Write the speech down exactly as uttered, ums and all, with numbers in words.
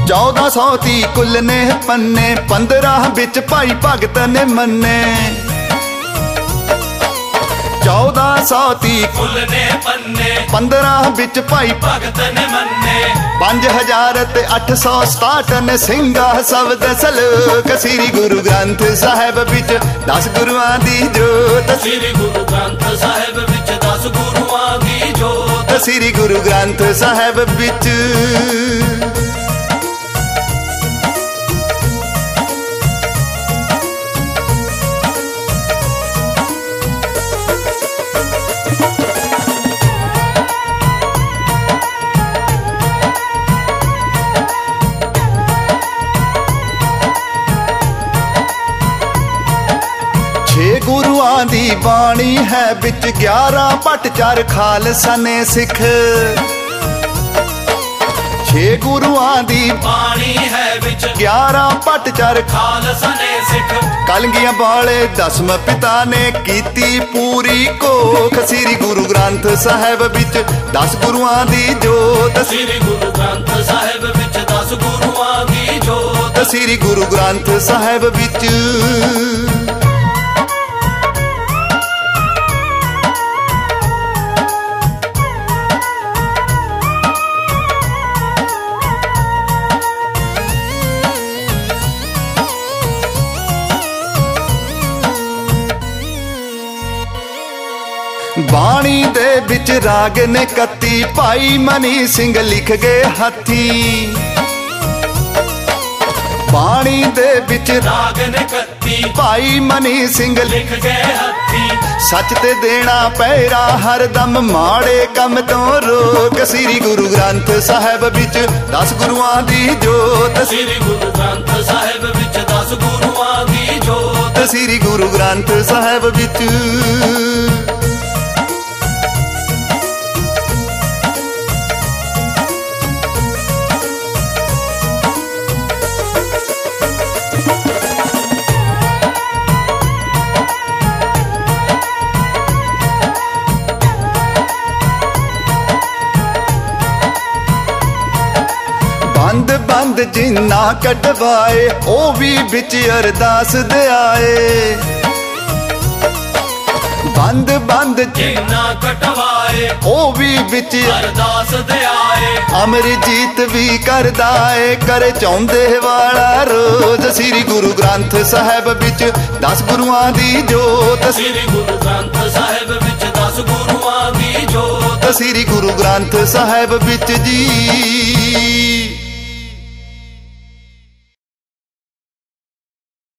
चौदह सौ ती कुल ने पन्ने, पंद्रह बिच भाई भगत ने मन्ने। चौदह सौ ती कुल ने पन्ने, पंद्रह बिच भाई भगत ने मन्ने। पांच हजार ते अठ सौ सताहठ ने सिंगा शब्द सलोक। श्री गुरु ग्रंथ साहिब बिच दस गुरुआं दी जोत। श्री गुरु ग्रंथ साहिब बिच दस गुरुआं दी जोत। श्री गुरु ग्रंथ साहिब बिच छे गुरुआं दी बाणी है बिच ग्यारह भट चार खालसा ने सिख। छे गुरुआं दी बाणी है बिच ग्यारह भट चार खालसा ने सिख। कलगियां वाले दसम पिता ने कीती पूरी कोख। श्री गुरु ग्रंथ साहिब बिच दस गुरुआं दी जोत। श्री गुरु ग्रंथ साहिब बिच दस गुरुआं दी जोत। श्री गुरु ग्रंथ साहिब बिच बाणी दे बिच राग ने कत्ती, भाई मनी सिंह लिख गए हथी। बाणी दे बिच राग ने कत्ती, भाई मनी सिंह लिख गए हथी। सच ते देना पैरा हरदम, माड़े कम तो रोक। श्री गुरु ग्रंथ साहिब बिच दस गुरुआं दी जोत। श्री गुरु ग्रंथ साहिब बिच दस गुरुआं दी जोत। श्री गुरु ग्रंथ साहिब बिच बंद बंद जिन्ना कटवाए, ओ भी बिच अरदास दे आए। बंद बंद जिन्ना कटवाए, ओ भी बिच अरदास दे आए। अमरजीत भी करदा है, करे चाहुंदे वाला रोज। श्री गुरु ग्रंथ साहिब बिच दस गुरुआं दी जोत। श्री गुरु ग्रंथ साहिब बिच दस गुरुआं दी जोत। श्री गुरु ग्रंथ साहिब बिच जी।